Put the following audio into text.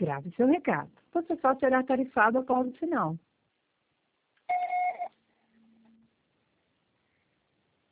grave seu recado. Você só será tarifado após o final.